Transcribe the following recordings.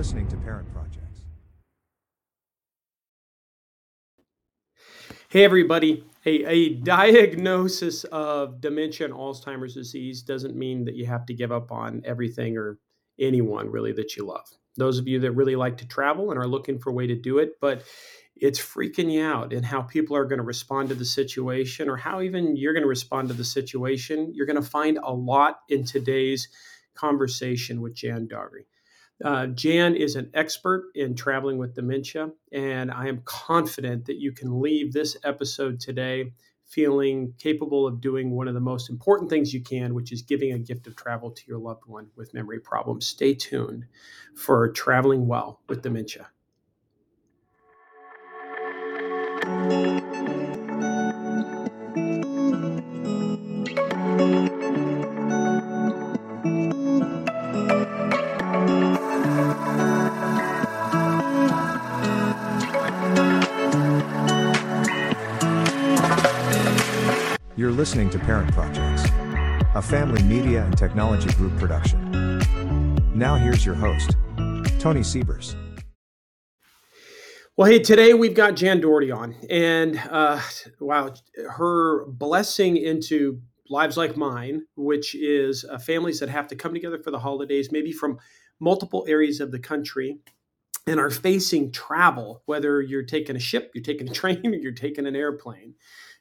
listening to Parent Projects. Hey, everybody. A diagnosis of dementia and Alzheimer's disease doesn't mean that you have to give up on everything or anyone really that you love. Those of you that really like to travel and are looking for a way to do it, but it's freaking you out in how people are going to respond to the situation or how even you're going to respond to the situation. You're going to find a lot in today's conversation with Jan Daugherty. Jan is an expert in traveling with dementia, and I am confident that you can leave this episode today feeling capable of doing one of the most important things you can, which is giving a gift of travel to your loved one with memory problems. Stay tuned for Traveling Well with Dementia. You're listening to Parent Projects, a family media and technology group production. Now here's your host, Tony Siebers. Well, hey, today we've got Jan Daugherty on, and wow, her blessing into lives like mine, which is families that have to come together for the holidays, maybe from multiple areas of the country, and are facing travel, whether you're taking a ship, you're taking a train, or you're taking an airplane.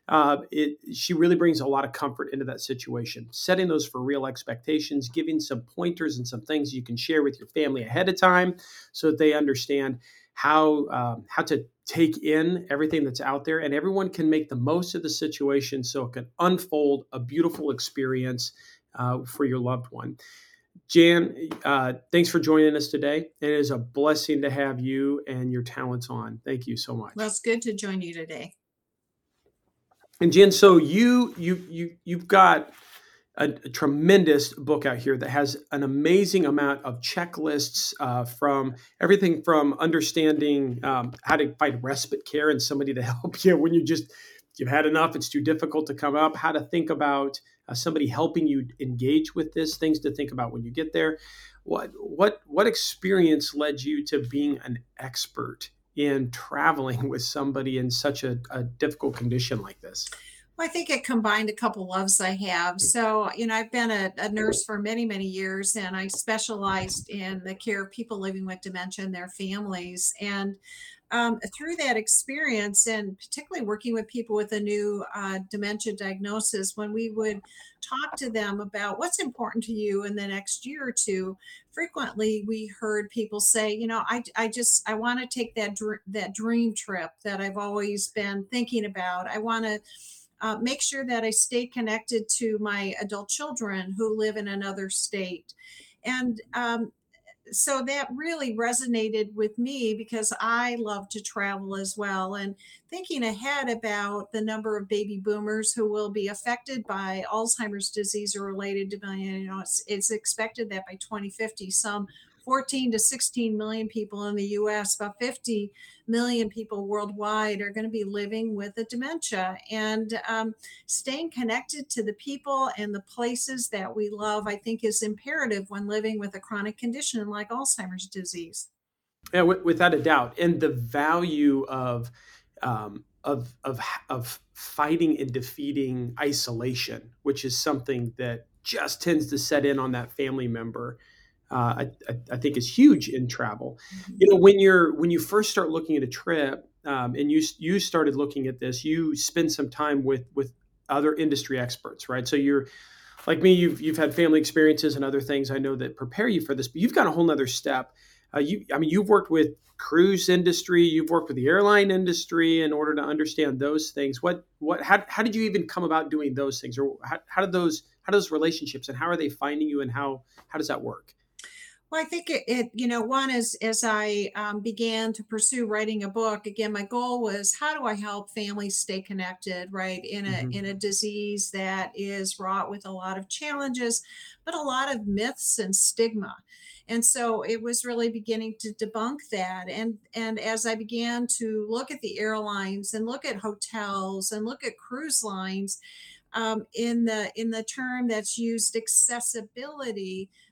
She really brings a lot of comfort into that situation, setting those for real expectations, giving some pointers and some things you can share with your family ahead of time so that they understand how to take in everything that's out there, and everyone can make the most of the situation so it can unfold a beautiful experience for your loved one. Jan, thanks for joining us today. It is a blessing to have you and your talents on. Thank you so much. Well, it's good to join you today. And Jen, so you've got a tremendous book out here that has an amazing amount of checklists from everything from understanding how to find respite care and somebody to help you when you've had enough, it's too difficult to come up, how to think about somebody helping you engage with this, things to think about when you get there. What experience led you to being an expert in traveling with somebody in such a difficult condition like this? Well, I think it combined a couple loves I have. So, I've been a nurse for many, many years, and I specialized in the care of people living with dementia and their families. And through that experience, and particularly working with people with a new dementia diagnosis, when we would talk to them about what's important to you in the next year or two, frequently we heard people say, I want to take that dream trip that I've always been thinking about. I want to make sure that I stay connected to my adult children who live in another state. And so that really resonated with me because I love to travel as well. And thinking ahead about the number of baby boomers who will be affected by Alzheimer's disease or related dementia, it's expected that by 2050, some 14 to 16 million people in the US, about 50 million people worldwide are going to be living with a dementia. And staying connected to the people and the places that we love, I think, is imperative when living with a chronic condition like Alzheimer's disease. Yeah, without a doubt. And the value of fighting and defeating isolation, which is something that just tends to set in on that family member, I think is huge in travel. Mm-hmm. When you first start looking at a trip, and you started looking at this, you spend some time with other industry experts, right? So you're like me, you've had family experiences and other things I know that prepare you for this, but you've got a whole nother step. You've worked with cruise industry, you've worked with the airline industry in order to understand those things. How did you even come about doing those things, or how do those relationships, and how are they finding you, and how does that work? Well, I think one is as I began to pursue writing a book, again, my goal was how do I help families stay connected, right, in a disease that is wrought with a lot of challenges, but a lot of myths and stigma. And so it was really beginning to debunk that. And as I began to look at the airlines and look at hotels and look at cruise lines, in the term that's used, accessibility,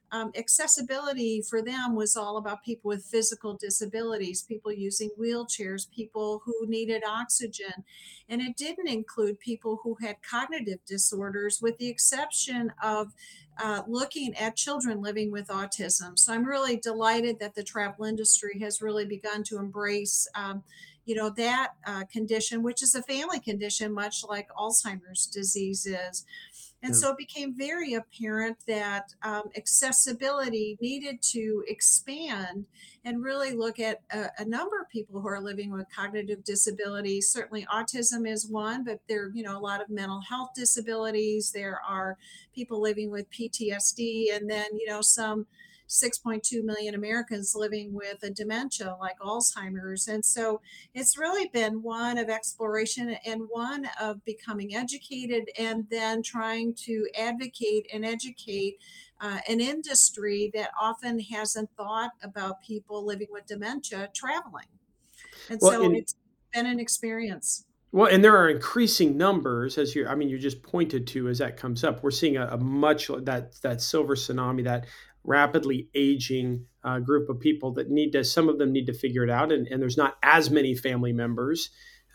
accessibility for them was all about people with physical disabilities, people using wheelchairs, people who needed oxygen. And it didn't include people who had cognitive disorders, with the exception of looking at children living with autism. So I'm really delighted that the travel industry has really begun to embrace that condition, which is a family condition, much like Alzheimer's disease is. And Yeah. so it became very apparent that accessibility needed to expand and really look at a number of people who are living with cognitive disabilities. Certainly, autism is one, but there are, a lot of mental health disabilities. There are people living with PTSD, and then, some 6.2 million Americans living with a dementia like Alzheimer's. And so it's really been one of exploration and one of becoming educated, and then trying to advocate and educate an industry that often hasn't thought about people living with dementia traveling. And Well, so it's been an experience. and there are increasing numbers as you just pointed to as that comes up. We're seeing a much that silver tsunami, that rapidly aging group of people that some of them need to figure it out. And there's not as many family members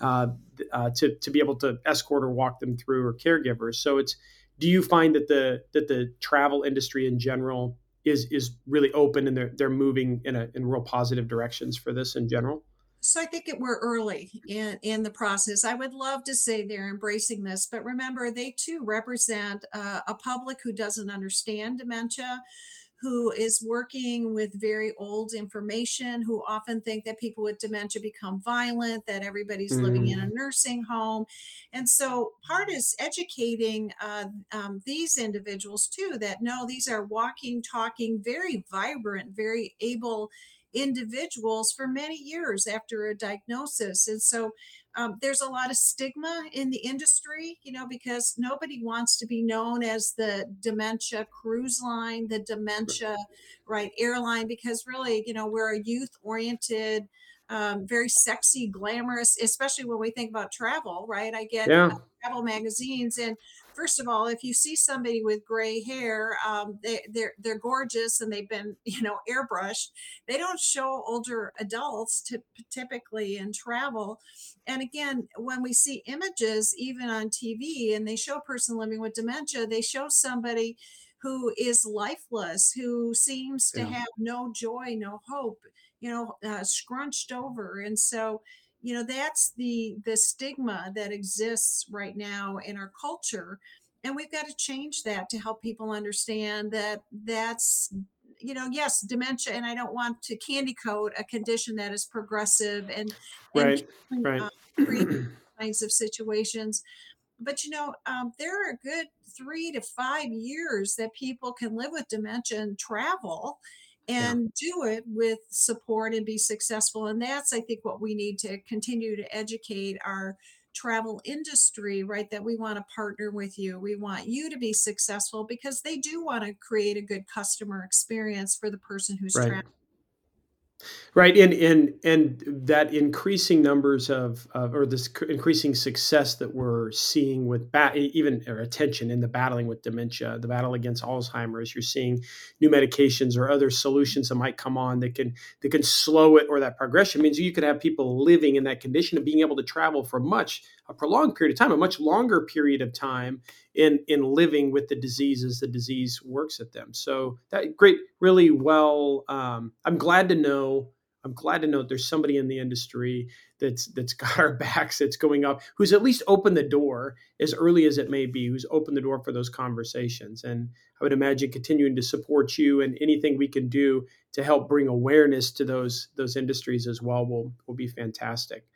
to be able to escort or walk them through, or caregivers. So do you find that the travel industry in general is really open, and they're moving in real positive directions for this in general? So I think we're early in the process. I would love to say they're embracing this, but remember, they too represent a public who doesn't understand dementia, who is working with very old information, who often think that people with dementia become violent, that everybody's living in a nursing home. And so part is educating these individuals too, that no, these are walking, talking, very vibrant, very able individuals for many years after a diagnosis. And so there's a lot of stigma in the industry, because nobody wants to be known as the dementia cruise line, the dementia airline, because really, we're a youth oriented, very sexy, glamorous, especially when we think about travel, right? I get Yeah. travel magazines, and first of all, if you see somebody with gray hair, they're gorgeous, and they've been airbrushed. They don't show older adults typically in travel. And again, when we see images even on TV, and they show a person living with dementia, they show somebody who is lifeless, who seems to Yeah. have no joy, no hope, scrunched over. And so that's the stigma that exists right now in our culture, and we've got to change that to help people understand that that's yes, dementia, and I don't want to candy coat a condition that is progressive and Right. can, Right. create kinds of situations. But there are a good 3 to 5 years that people can live with dementia and travel Yeah. and do it with support and be successful. And that's, I think, what we need to continue to educate our travel industry, right? That we want to partner with you. We want you to be successful, because they do want to create a good customer experience for the person who's Right. traveling. Right, and that increasing numbers or this increasing success that we're seeing with even or attention in the battling with dementia, the battle against Alzheimer's. You're seeing new medications or other solutions that might come on that can slow it, or that progression means you could have people living in that condition and being able to travel for a prolonged period of time, a much longer period of time in living with the disease as the disease works at them. So that great, really well. I'm glad to know there's somebody in the industry that's got our backs, that's going up, who's at least opened the door, as early as it may be, who's opened the door for those conversations. And I would imagine continuing to support you, and anything we can do to help bring awareness to those industries as well will be fantastic.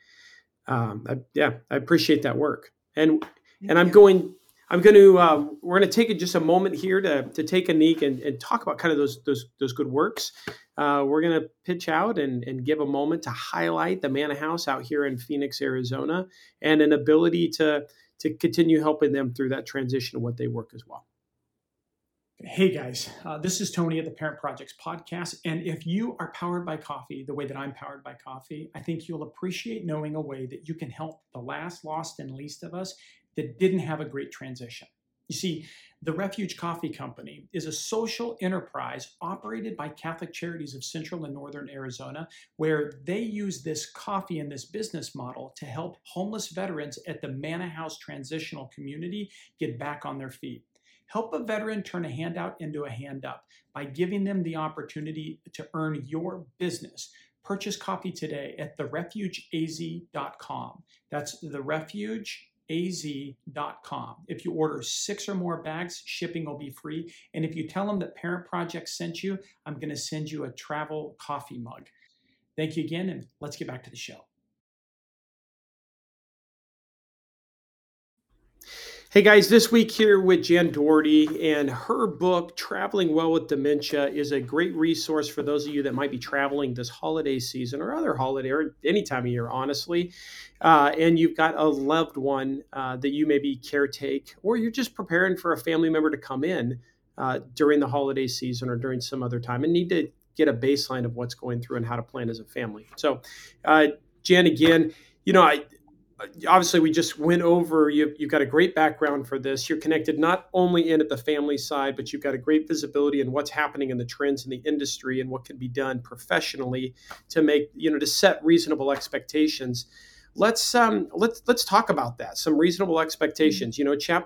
I appreciate that work. And I'm going to we're going to take just a moment here to take a Nick and talk about kind of those good works. We're going to pitch out and give a moment to highlight the Manna House out here in Phoenix, Arizona, and an ability to continue helping them through that transition of what they work as well. Hey guys, this is Tony at the Parent Projects Podcast. And if you are powered by coffee the way that I'm powered by coffee, I think you'll appreciate knowing a way that you can help the last, lost, and least of us that didn't have a great transition. You see, the Refuge Coffee Company is a social enterprise operated by Catholic Charities of Central and Northern Arizona, where they use this coffee and this business model to help homeless veterans at the Manna House Transitional Community get back on their feet. Help a veteran turn a handout into a hand up by giving them the opportunity to earn your business. Purchase coffee today at therefugeaz.com. That's therefugeaz.com. If you order 6 or more bags, shipping will be free. And if you tell them that Parent Project sent you, I'm going to send you a travel coffee mug. Thank you again, and let's get back to the show. Hey guys, this week here with Jan Doherty, and her book, Traveling Well with Dementia, is a great resource for those of you that might be traveling this holiday season or other holiday or any time of year, honestly. And you've got a loved one that you maybe caretake, or you're just preparing for a family member to come in during the holiday season or during some other time and need to get a baseline of what's going through and how to plan as a family. So, Jan, again, obviously we just went over, you've got a great background for this. You're connected not only in at the family side, but you've got a great visibility in what's happening in the trends in the industry and what can be done professionally to make, to set reasonable expectations. Let's talk about that. Some reasonable expectations.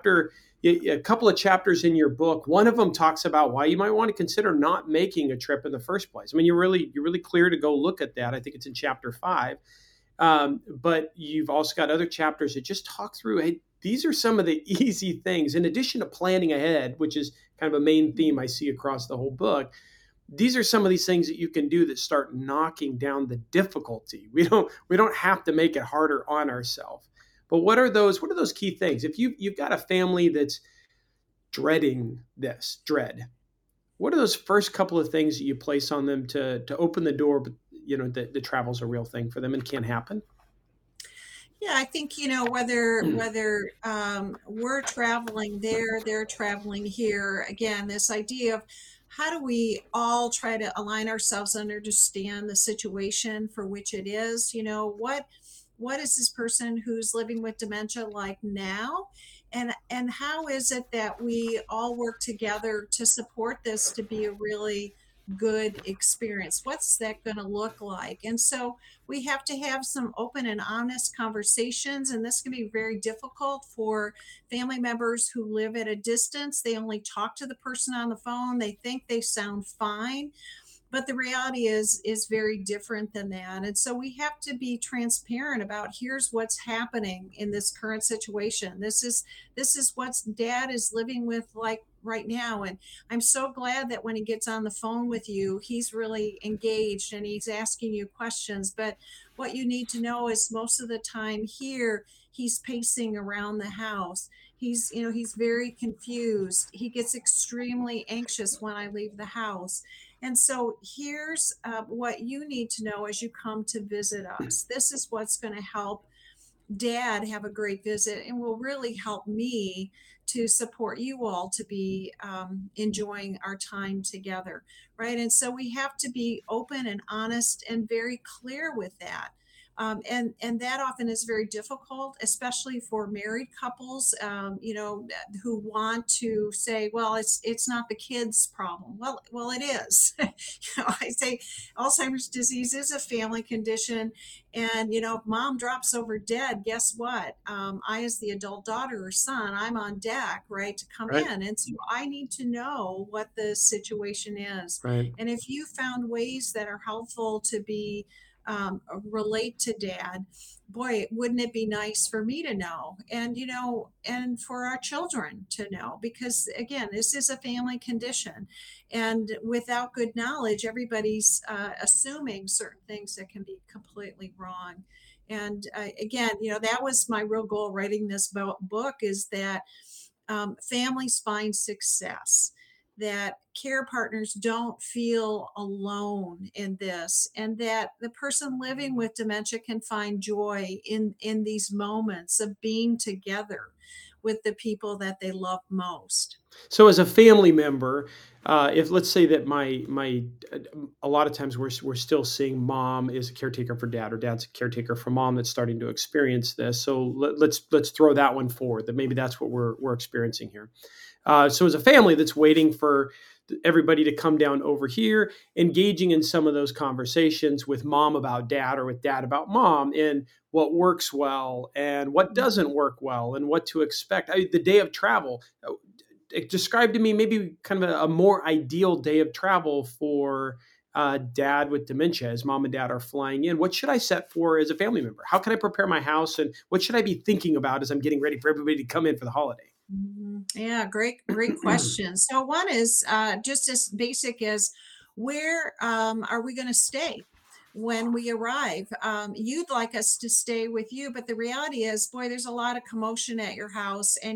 A couple of chapters in your book, one of them talks about why you might want to consider not making a trip in the first place. I mean, you're really clear to go look at that. I think it's in chapter 5. But you've also got other chapters that just talk through, hey, these are some of the easy things. In addition to planning ahead, which is kind of a main theme I see across the whole book, these are some of these things that you can do that start knocking down the difficulty. We don't have to make it harder on ourselves. But what are those key things? If you've got a family that's dreading this dread, what are those first couple of things that you place on them to open the door, but the travel's a real thing for them and can happen? Yeah, I think, whether we're traveling there, they're traveling here. Again, this idea of how do we all try to align ourselves and understand the situation for which it is? What is this person who's living with dementia like now? And how is it that we all work together to support this to be a really good experience? What's that going to look like? And so we have to have some open and honest conversations, and this can be very difficult for family members who live at a distance. They only talk to the person on the phone. They think they sound fine, but the reality is very different than that. And so we have to be transparent about, here's what's happening in this current situation. This is what dad is living with like right now. And I'm so glad that when he gets on the phone with you, he's really engaged and he's asking you questions. But what you need to know is most of the time here, he's pacing around the house. He's very confused. He gets extremely anxious when I leave the house. And so here's what you need to know as you come to visit us. This is what's going to help dad have a great visit and will really help me to support you all to be enjoying our time together, right? And so we have to be open and honest and very clear with that. And that often is very difficult, especially for married couples, who want to say, well, it's not the kids' problem. Well, it is. I say Alzheimer's disease is a family condition, and if mom drops over dead, guess what? I, as the adult daughter or son, I'm on deck, right, to come Right. in, and so I need to know what the situation is. Right. And if you found ways that are helpful to be relate to dad, boy, wouldn't it be nice for me to know, and for our children to know, because again, this is a family condition, and without good knowledge, everybody's assuming certain things that can be completely wrong. And again, that was my real goal writing this book, is that families find success, that care partners don't feel alone in this, and that the person living with dementia can find joy in these moments of being together with the people that they love most. So as a family member, if let's say that a lot of times we're still seeing mom is a caretaker for dad, or dad's a caretaker for mom that's starting to experience this. So let's throw that one forward, that maybe that's what we're experiencing here. So as a family that's waiting for everybody to come down over here, engaging in some of those conversations with mom about dad, or with dad about mom, and what works well and what doesn't work well, and what to expect. The day of travel, describe to me maybe kind of a more ideal day of travel for dad with dementia, as mom and dad are flying in. What should I set for as a family member? How can I prepare my house, and what should I be thinking about as I'm getting ready for everybody to come in for the holiday? Yeah, great question. So one is just as basic as, where are we going to stay when we arrive? You'd like us to stay with you, but the reality is, boy, there's a lot of commotion at your house, and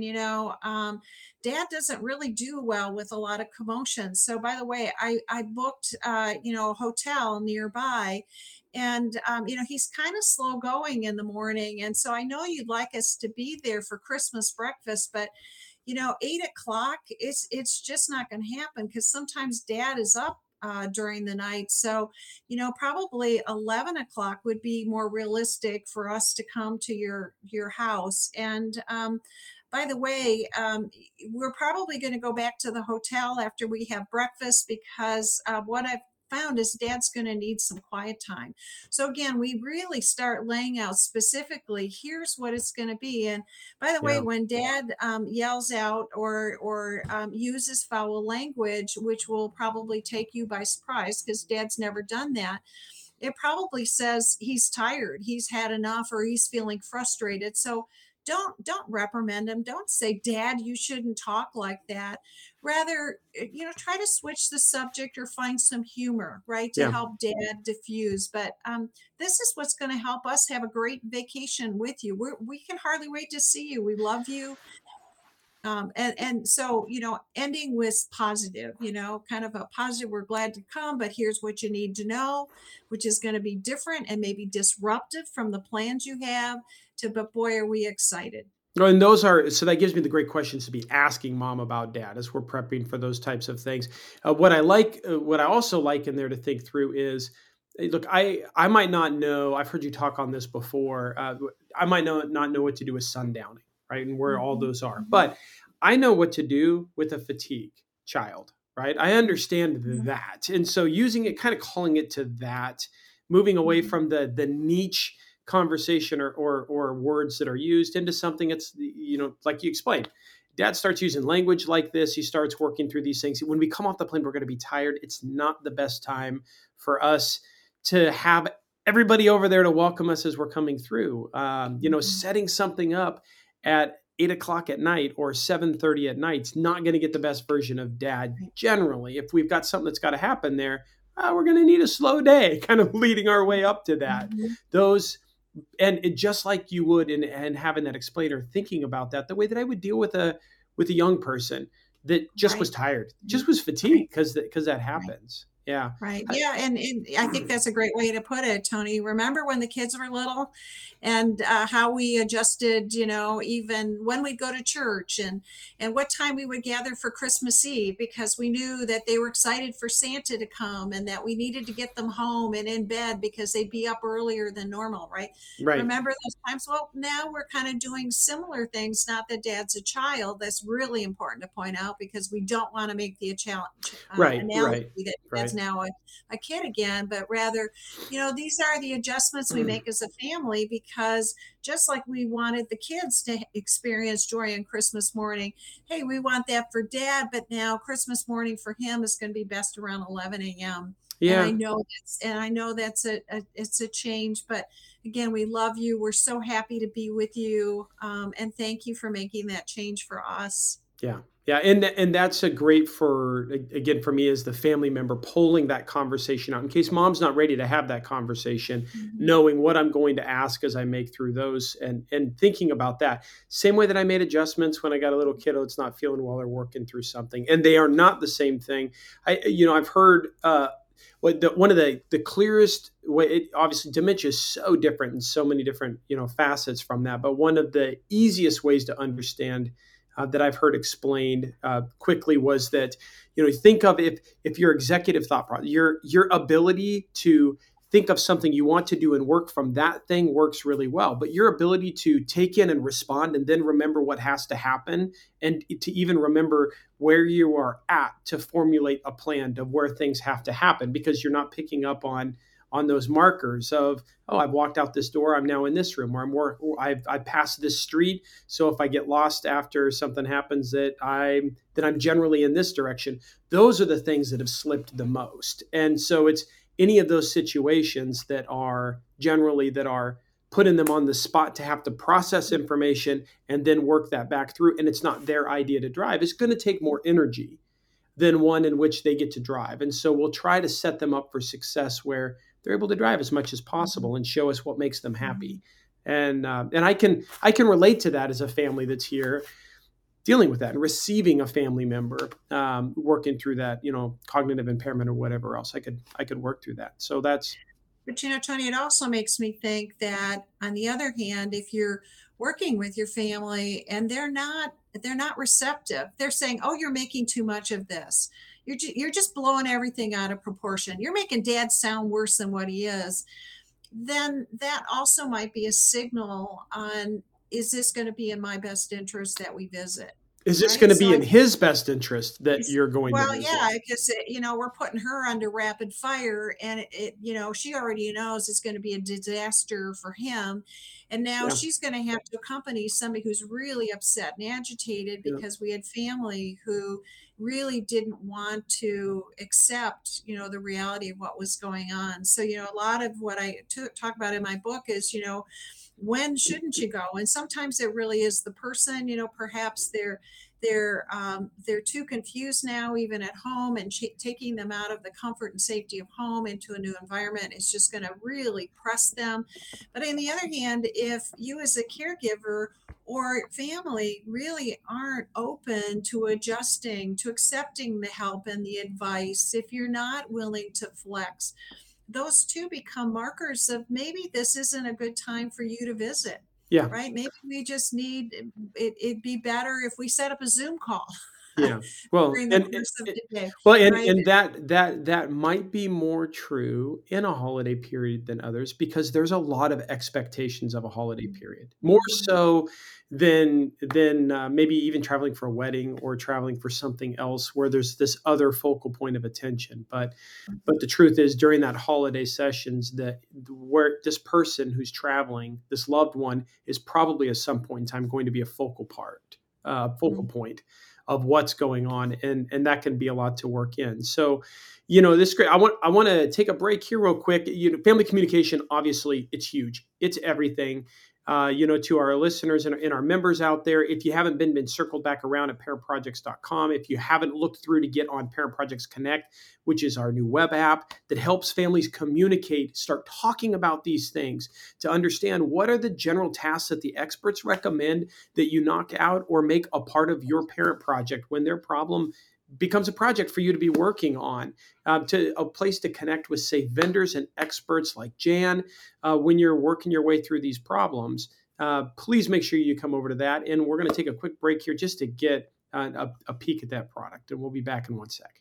dad doesn't really do well with a lot of commotion. So by the way, I booked a hotel nearby, and he's kind of slow going in the morning, and so I know you'd like us to be there for Christmas breakfast, but 8 o'clock, it's just not going to happen, because sometimes dad is up during the night. So, probably 11 o'clock would be more realistic for us to come to your house. And by the way, we're probably going to go back to the hotel after we have breakfast, because what I've found is dad's going to need some quiet time. So again, we really start laying out specifically, here's what it's going to be. And by the way, when dad yells out or uses foul language, which will probably take you by surprise, because dad's never done that, it probably says he's tired, he's had enough, or he's feeling frustrated. So don't reprimand him. Don't say, Dad, you shouldn't talk like that. Rather, try to switch the subject, or find some humor, right, to help dad diffuse. But this is what's going to help us have a great vacation with you. We can hardly wait to see you. We love you. And so, ending with positive, kind of a positive, we're glad to come, but here's what you need to know, which is going to be different and maybe disruptive from the plans you have, but boy, are we excited. And so that gives me the great questions to be asking mom about dad as we're prepping for those types of things. What I also like in there to think through is, look, I might not know, I've heard you talk on this before. I might not know what to do with sundowning, right? And where all those are, but I know what to do with a fatigue child, right? I understand that. And so using it, kind of calling it to that, moving away from the niche conversation or words that are used into something that's, like you explained, dad starts using language like this. He starts working through these things. When we come off the plane, we're going to be tired. It's not the best time for us to have everybody over there to welcome us as we're coming through. Setting something up at 8 o'clock at night or 7:30 at night is not going to get the best version of dad. Generally, if we've got something that's got to happen there, we're going to need a slow day, kind of leading our way up to that. And just like you would, and having that explainer, thinking about that, the way that I would deal with a young person that just was tired, just was fatigued, because that happens. Yeah. Right. Yeah. And I think that's a great way to put it, Tony. Remember when the kids were little, and how we adjusted, even when we'd go to church, and what time we would gather for Christmas Eve, because we knew that they were excited for Santa to come, and that we needed to get them home and in bed because they'd be up earlier than normal. Right. Remember those times? Well, now we're kind of doing similar things. Not that dad's a child. That's really important to point out, because we don't want to make the challenge analogy that dad's now a kid again, but rather, these are the adjustments we make as a family, because just like we wanted the kids to experience joy on Christmas morning, hey, we want that for dad, but now Christmas morning for him is going to be best around 11 a.m. Yeah. And I know that's it's a change, but again, we love you. We're so happy to be with you. And thank you for making that change for us. Yeah. Yeah. And that's a great for me as the family member, pulling that conversation out in case mom's not ready to have that conversation, knowing what I'm going to ask as I make through those, and thinking about that. Same way that I made adjustments when I got a little kiddo that's not feeling well or working through something, and they are not the same thing. I've heard One of the clearest way, obviously dementia is so different in so many different facets from that, but one of the easiest ways to understand that I've heard explained quickly was that think of if your executive thought process, your ability to think of something you want to do and work from that thing works really well. But your ability to take in and respond and then remember what has to happen and to even remember where you are at to formulate a plan of where things have to happen, because you're not picking up on those markers of, oh, I've walked out this door, I'm now in this room, or I passed this street. So if I get lost after something happens that I'm generally in this direction. Those are the things that have slipped the most. And so it's any of those situations that are putting them on the spot to have to process information and then work that back through. And it's not their idea to drive. It's going to take more energy than one in which they get to drive. And so we'll try to set them up for success where they're able to drive as much as possible and show us what makes them happy. And I can relate to that as a family that's here dealing with that and receiving a family member working through that, cognitive impairment or whatever else. I could work through that. So that's. But Tony, it also makes me think that on the other hand, if you're working with your family and they're not receptive, they're saying, "Oh, you're making too much of this. You're just blowing everything out of proportion. You're making Dad sound worse than what he is." Then that also might be a signal on, is this going to be in my best interest that we visit? Is this going to be in his best interest that you're going to visit? Well, yeah, because we're putting her under rapid fire, and she already knows it's going to be a disaster for him, and now she's going to have to accompany somebody who's really upset and agitated because we had family who really didn't want to accept the reality of what was going on. So a lot of what I talk about in my book is when shouldn't you go? And sometimes it really is the person, perhaps they're too confused now, even at home, and taking them out of the comfort and safety of home into a new environment is just going to really press them. But on the other hand, if you as a caregiver or family really aren't open to adjusting, to accepting the help and the advice, if you're not willing to flex, those two become markers of maybe this isn't a good time for you to visit. Yeah. Right. Maybe we just need it'd be better if we set up a Zoom call. Yeah. Well, during the course of the day, and that might be more true in a holiday period than others, because there's a lot of expectations of a holiday period, more so than maybe even traveling for a wedding or traveling for something else where there's this other focal point of attention. But the truth is, during that holiday sessions, where this person who's traveling, this loved one, is probably at some point in time going to be a focal point of what's going on, and that can be a lot to work in. So, this great. I want to take a break here real quick. Family communication, obviously, it's huge. It's everything. To our listeners and our members out there, if you haven't been circled back around at parentprojects.com, if you haven't looked through to get on Parent Projects Connect, which is our new web app that helps families communicate, start talking about these things, to understand what are the general tasks that the experts recommend that you knock out or make a part of your parent project when their problem becomes a project for you to be working on, to a place to connect with, say, vendors and experts like Jan when you're working your way through these problems. Please make sure you come over to that. And we're going to take a quick break here just to get a peek at that product. And we'll be back in 1 sec.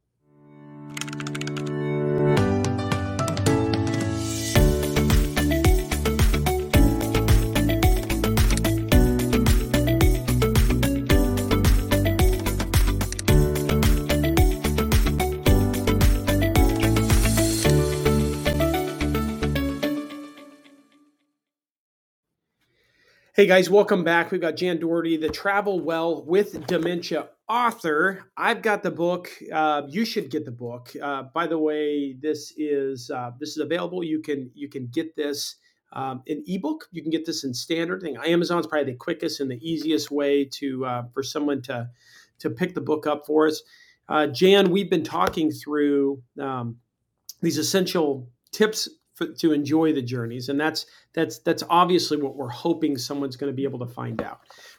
Hey guys, welcome back. We've got Jan Doherty, the Travel Well with Dementia author. I've got the book. You should get the book. By the way, this is available. You can get this in ebook. You can get this in standard thing. Amazon's probably the quickest and the easiest way for someone to pick the book up for us. Jan, we've been talking through these essential tips to enjoy the journeys, and that's obviously what we're hoping someone's going to be able to find out.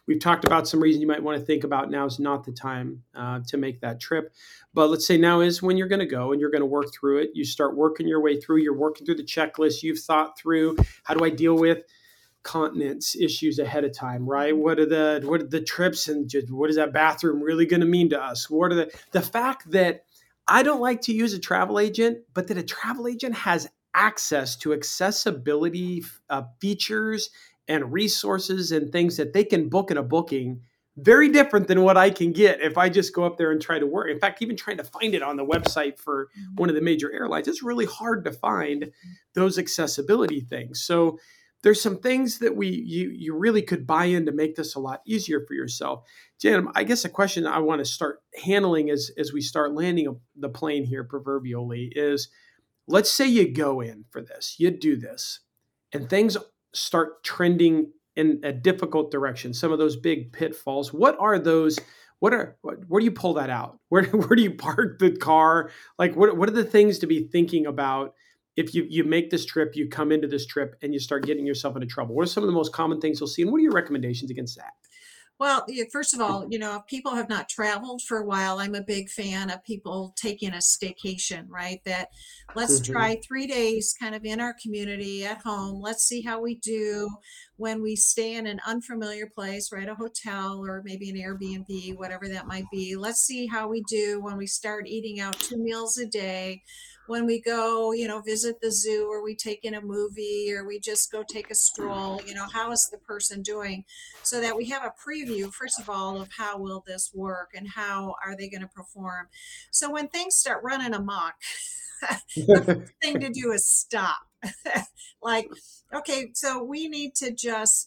We've talked about some reasons you might want to think about now is not the time to make that trip. But let's say now is when you're going to go and you're going to work through it. You start working your way through. You're working through the checklist. You've thought through, how do I deal with continence issues ahead of time, right? What are the trips, and just what is that bathroom really going to mean to us? What are the fact that I don't like to use a travel agent, but that a travel agent has access to accessibility features and resources and things that they can book in a booking, very different than what I can get if I just go up there and try to work. In fact, even trying to find it on the website for one of the major airlines, it's really hard to find those accessibility things. So there's some things that you really could buy in to make this a lot easier for yourself. Jan, I guess a question I want to start handling as we start landing the plane here proverbially is, let's say you go in for this, you do this, and things start trending in a difficult direction, some of those big pitfalls. What are those? Where do you pull that out? Where do you park the car? Like, what are the things to be thinking about if you make this trip, you come into this trip and you start getting yourself into trouble? What are some of the most common things you'll see, and what are your recommendations against that? Well, first of all, if people have not traveled for a while, I'm a big fan of people taking a staycation, right? That let's try 3 days kind of in our community at home. Let's see how we do when we stay in an unfamiliar place, right? A hotel or maybe an Airbnb, whatever that might be. Let's see how we do when we start eating out 2 meals a day, when we go, visit the zoo, or we take in a movie, or we just go take a stroll. How is the person doing? So that we have a preview, first of all, of how will this work and how are they going to perform. So when things start running amok, the first thing to do is stop. Like, okay, so we need to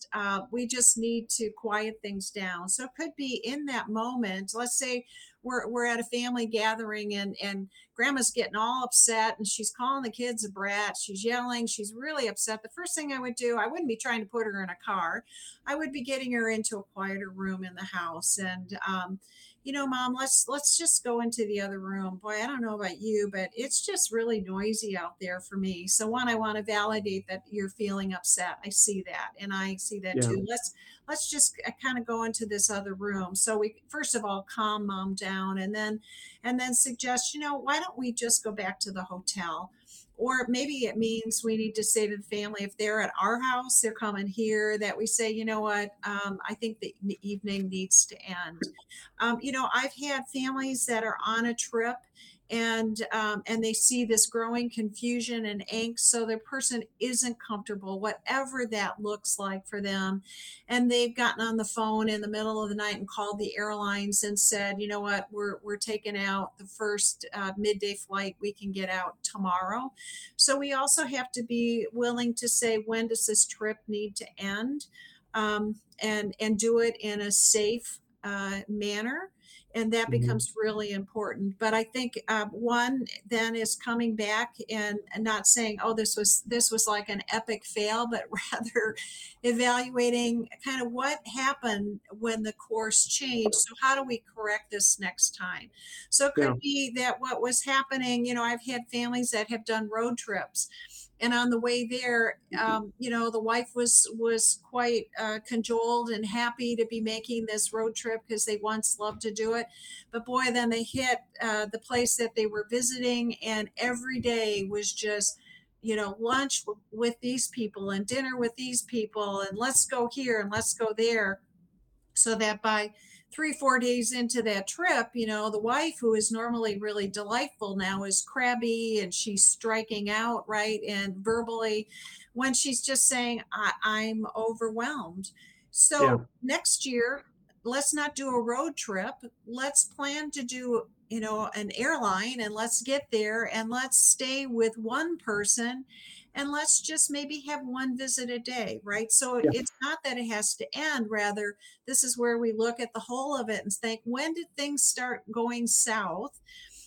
we just need to quiet things down. So it could be in that moment. Let's say we're at a family gathering and grandma's getting all upset and she's calling the kids a brat. She's yelling. She's really upset. The first thing I would do, I wouldn't be trying to put her in a car. I would be getting her into a quieter room in the house. And, Mom, let's just go into the other room. Boy, I don't know about you, but it's just really noisy out there for me. So one, I want to validate that you're feeling upset. I see that. And I see that Yeah. too. Let's just kind of go into this other room. So we first of all calm Mom down, and then suggest, why don't we just go back to the hotel? Or maybe it means we need to say to the family, if they're at our house, they're coming here, that we say, you know what, I think the evening needs to end. I've had families that are on a trip and they see this growing confusion and angst, so the person isn't comfortable, whatever that looks like for them, and they've gotten on the phone in the middle of the night and called the airlines and said, you know what, we're taking out the first midday flight, we can get out tomorrow. So we also have to be willing to say, when does this trip need to end, and do it in a safe manner. And that becomes really important. But I think one then is coming back and not saying, oh, this was like an epic fail, but rather evaluating kind of what happened when the course changed. So how do we correct this next time? So it could be that what was happening, I've had families that have done road trips, and on the way there, the wife was quite cajoled and happy to be making this road trip because they once loved to do it. But boy, then they hit the place that they were visiting, and every day was just, lunch with these people and dinner with these people, and let's go here and let's go there. So that by 3-4 days into that trip, the wife, who is normally really delightful, now is crabby and she's striking out, right? And verbally, when she's just saying, I'm overwhelmed. So next year, let's not do a road trip. Let's plan to do, an airline, and let's get there and let's stay with one person. And let's just maybe have one visit a day, right? So it's not that it has to end. Rather, this is where we look at the whole of it and think, when did things start going south?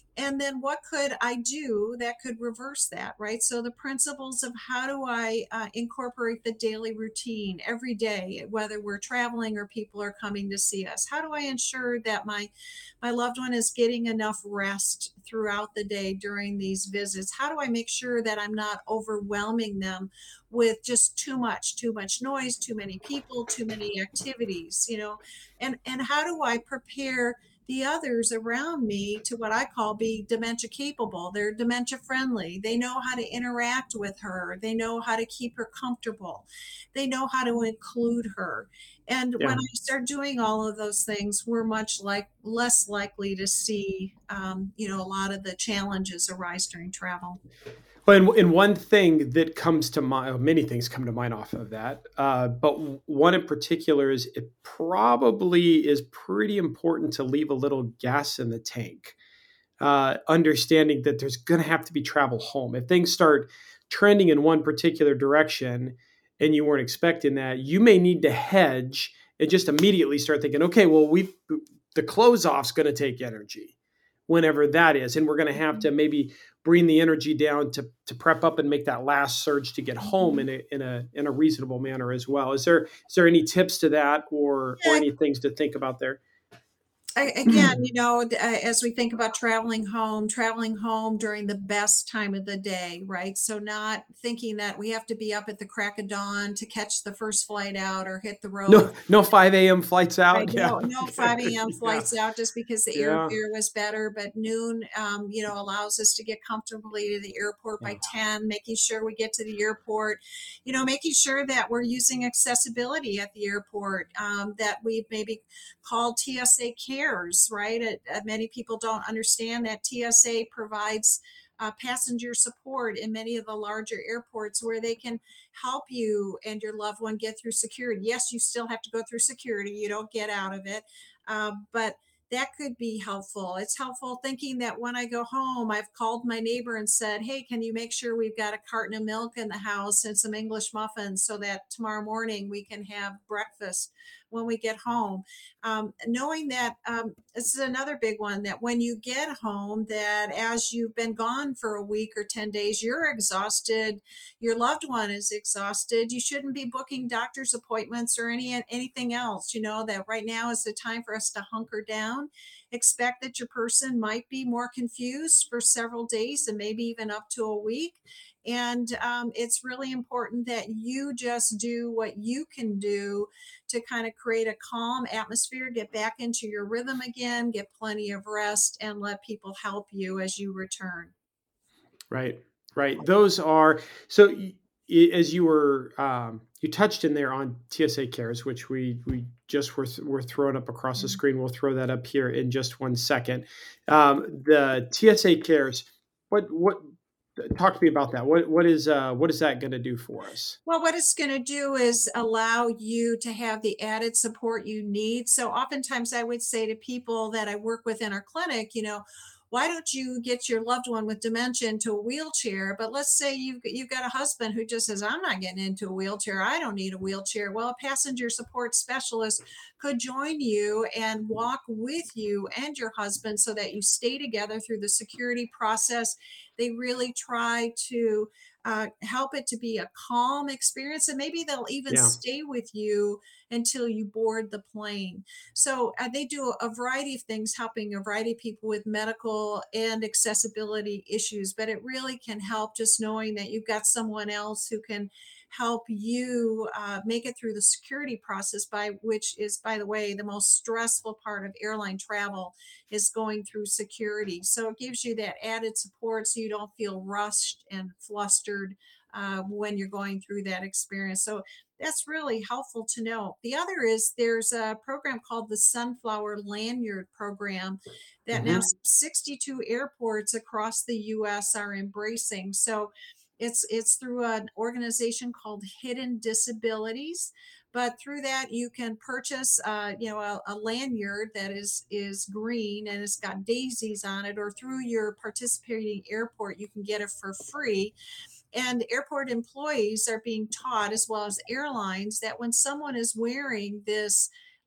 And then what could I do that could reverse that, right? So the principles of how do I incorporate the daily routine every day, whether we're traveling or people are coming to see us. How do I ensure that my loved one is getting enough rest throughout the day during these visits? How do I make sure that I'm not overwhelming them with just too much noise, too many people, too many activities, and how do I prepare the others around me to what I call be dementia capable. They're dementia friendly. They know how to interact with her. They know how to keep her comfortable. They know how to include her. And when Yeah. I start doing all of those things, we're much less likely to see, a lot of the challenges arise during travel. Well, and one thing that comes to mind, many things come to mind off of that, but one in particular is it probably is pretty important to leave a little gas in the tank, understanding that there's going to have to be travel home. If things start trending in one particular direction and you weren't expecting that, you may need to hedge and just immediately start thinking, okay, well, the close off's going to take energy whenever that is. And we're going to have to maybe bring the energy down to prep up and make that last surge to get home in a reasonable manner as well. Is there any tips to that or Yeah, any things to think about there? again, as we think about traveling home during the best time of the day, right? So not thinking that we have to be up at the crack of dawn to catch the first flight out or hit the road. No 5 a.m. flights Right, out. Yeah. no 5 a.m. Yeah. flights out just because the Yeah. airfare was better, but noon, allows us to get comfortably to the airport Yeah. by 10, making sure we get to the airport, making sure that we're using accessibility at the airport, that we've maybe called TSA Cares, right? Many people don't understand that TSA provides passenger support in many of the larger airports where they can help you and your loved one get through security. Yes, you still have to go through security, you don't get out of it. But that could be helpful. It's helpful thinking that when I go home, I've called my neighbor and said, hey, can you make sure we've got a carton of milk in the house and some English muffins so that tomorrow morning we can have breakfast when we get home. Knowing that this is another big one, that when you get home, that as you've been gone for a week or 10 days, you're exhausted, your loved one is exhausted. You shouldn't be booking doctor's appointments or anything else. That right now is the time for us to hunker down. Expect that your person might be more confused for several days and maybe even up to a week. And it's really important that you just do what you can do to kind of create a calm atmosphere, get back into your rhythm again, get plenty of rest, and let people help you as you return. Right. Right. Those are so. As you were, you touched in there on TSA Cares, which we just were throwing up across the Mhm. screen. We'll throw that up here in just 1 second. The TSA Cares. What? Talk to me about that. What is that going to do for us? Well, what it's going to do is allow you to have the added support you need. So, oftentimes, I would say to people that I work with in our clinic, why don't you get your loved one with dementia into a wheelchair? But let's say you've got a husband who just says, I'm not getting into a wheelchair. I don't need a wheelchair. Well, a passenger support specialist could join you and walk with you and your husband so that you stay together through the security process. They really try to help it to be a calm experience, and maybe they'll even Yeah. stay with you until you board the plane. So they do a variety of things, helping a variety of people with medical and accessibility issues. But it really can help just knowing that you've got someone else who can help you make it through the security process, by which is, by the way, the most stressful part of airline travel is going through security. So it gives you that added support so you don't feel rushed and flustered when you're going through that experience. So that's really helpful to know. The other is there's a program called the Sunflower Lanyard Program that now Hmm. 62 airports across the US are embracing. So it's through an organization called Hidden Disabilities, but through that you can purchase a lanyard that is green and it's got daisies on it, or through your participating airport you can get it for free. And airport employees are being taught, as well as airlines, that when someone is wearing this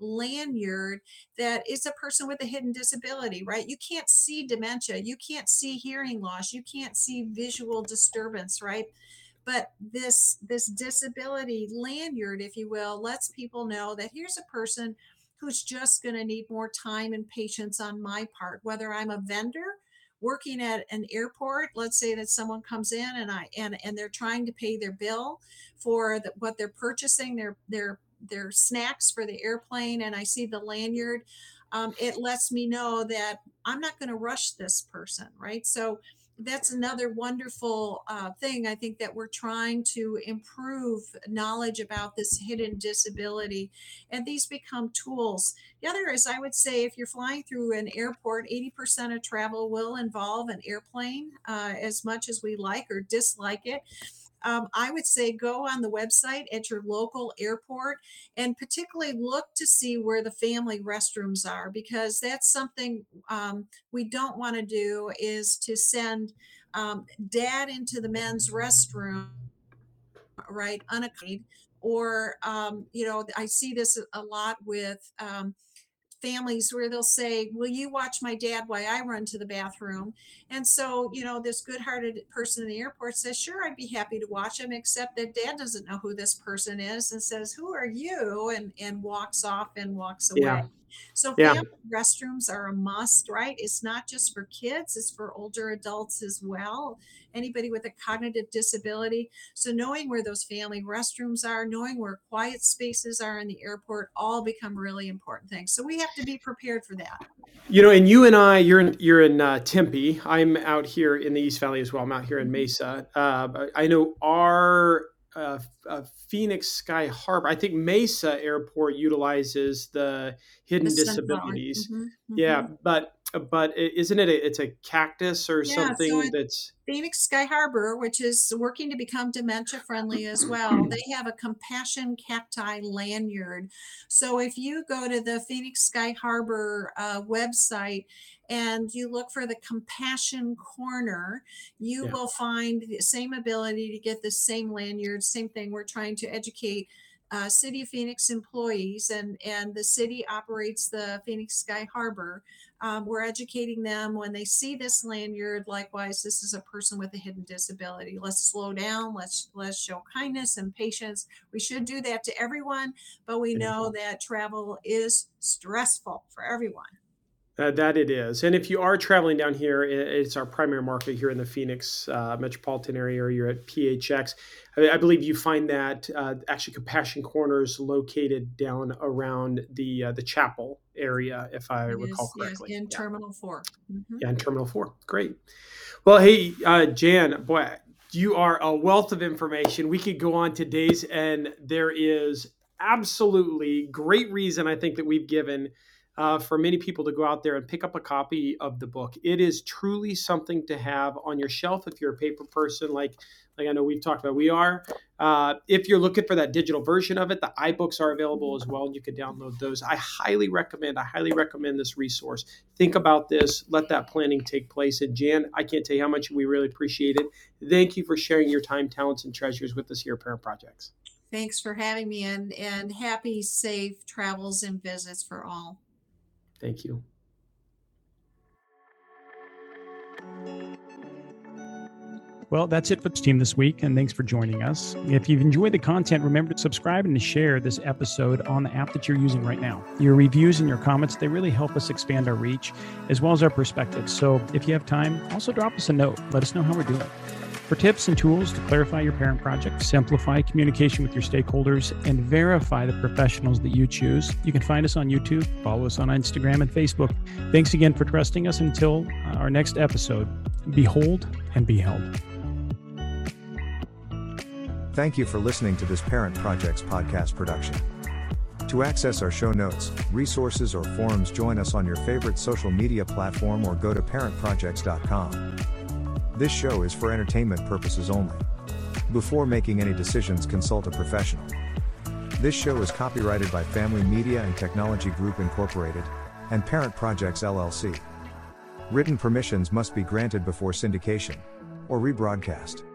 lanyard that is a person with a hidden disability, right? You can't see dementia, you can't see hearing loss, you can't see visual disturbance, right? But this disability lanyard, if you will, lets people know that here's a person who's just going to need more time and patience on my part, whether I'm a vendor working at an airport. Let's say that someone comes in and they're trying to pay their bill for what they're purchasing, their snacks for the airplane, and I see the lanyard. It lets me know that I'm not going to rush this person, right? So that's another wonderful thing. I think that we're trying to improve knowledge about this hidden disability, and these become tools. The other is, I would say, if you're flying through an airport, 80% of travel will involve an airplane, as much as we like or dislike it. I would say go on the website at your local airport and particularly look to see where the family restrooms are, because that's something we don't want to do, is to send dad into the men's restroom, right, unaccompanied. Or, I see this a lot with families where they'll say, will you watch my dad while I run to the bathroom? And so, this good-hearted person in the airport says, sure, I'd be happy to watch him, except that dad doesn't know who this person is and says, who are you? And walks off and walks away. Yeah. So Yeah. family restrooms are a must, right? It's not just for kids, it's for older adults as well, anybody with a cognitive disability. So knowing where those family restrooms are, knowing where quiet spaces are in the airport, all become really important things. So we have to be prepared for that. And you and I, you're in Tempe. I'm out here in the East Valley as well. I'm out here in Mesa. I know our Phoenix Sky Harbor, I think Mesa Airport utilizes the hidden disabilities. Mm-hmm, mm-hmm. Yeah, but isn't it? It's a cactus or something so that's Phoenix Sky Harbor, which is working to become dementia friendly as well. They have a compassion cacti lanyard. So if you go to the Phoenix Sky Harbor website and you look for the compassion corner, you will find the same ability to get the same lanyard. Same thing. We're trying to educate City of Phoenix employees, and the city operates the Phoenix Sky Harbor. We're educating them when they see this lanyard. Likewise, this is a person with a hidden disability. Let's slow down. Let's show kindness and patience. We should do that to everyone, but we know that travel is stressful for everyone. That it is. And if you are traveling down here, it's our primary market here in the Phoenix metropolitan area, or you're at PHX. I believe you find that actually Compassion Corner is located down around the chapel area, if I recall correctly. Yes, in Terminal 4. Mm-hmm. Yeah, in Terminal 4. Great. Well, hey, Jan, boy, you are a wealth of information. We could go on to days, and there is absolutely great reason, I think, that we've given for many people to go out there and pick up a copy of the book. It is truly something to have on your shelf if you're a paper person, like I know we've talked about. We are. If you're looking for that digital version of it, the iBooks are available as well, and you can download those. I highly recommend this resource. Think about this. Let that planning take place. And Jan, I can't tell you how much we really appreciate it. Thank you for sharing your time, talents, and treasures with us here at Parent Projects. Thanks for having me, and happy, safe travels and visits for all. Thank you. Well, that's it for the team this week, and thanks for joining us. If you've enjoyed the content, remember to subscribe and to share this episode on the app that you're using right now. Your reviews and your comments, they really help us expand our reach as well as our perspective. So if you have time, also drop us a note. Let us know how we're doing. For tips and tools to clarify your parent project, simplify communication with your stakeholders, and verify the professionals that you choose, you can find us on YouTube, follow us on Instagram and Facebook. Thanks again for trusting us. Until our next episode, behold and be held. Thank you for listening to this Parent Projects podcast production. To access our show notes, resources, or forums, join us on your favorite social media platform or go to parentprojects.com. This show is for entertainment purposes only. Before making any decisions, consult a professional. This show is copyrighted by Family Media and Technology Group Incorporated and Parent Projects LLC. Written permissions must be granted before syndication or rebroadcast.